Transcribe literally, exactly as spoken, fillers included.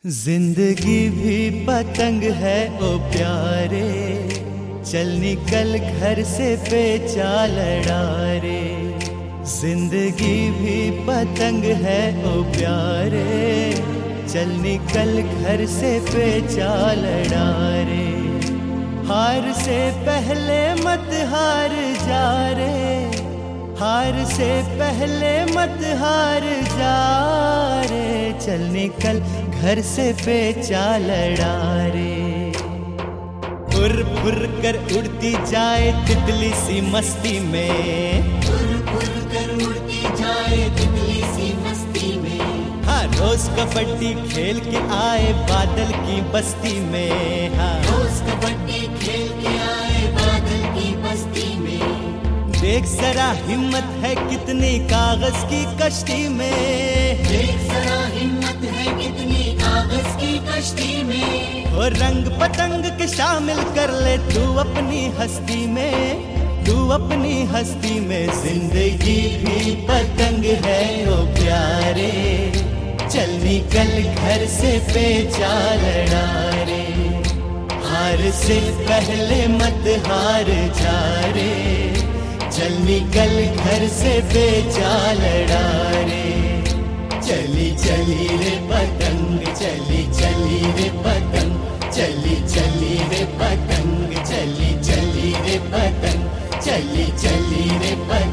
जिंदगी भी पतंग है ओ प्यारे, चल निकल घर से पेचा लड़ा रे। जिंदगी भी पतंग है ओ प्यारे, चल निकल घर से पेचा लड़ा रे। हार से पहले मत हार जा रे, हार से पहले मत हार जा रे। चल निकल घर से पेचा लड़ा रे। फुर फुर कर उड़ती जाए तितली सी मस्ती में, फुर फुर कर उड़ती जाए तितली सी मस्ती में। हाँ रोज कबड्डी खेल के आए बादल की बस्ती में। हाँ रोज कबड्डी खेल के आए बादल की बस्ती में। देख जरा हिम्मत है कितनी कागज की कश्ती में, देख जरा हिम्मत है कितनी कागज की कश्ती में। और रंग पतंग के शामिल कर ले तू अपनी हस्ती में, तू अपनी हस्ती में। जिंदगी भी पतंग है ओ प्यारे, चल निकल घर से पेचा लड़ा रे। हार से पहले मत हार जा रे, चल निकल घर से पेचा लड़ा रे। चली चली रे पतंग, चली चली रे पतंग, चली चली रे पतंग, चली चली रे पतंग, चली चली रे पतंग।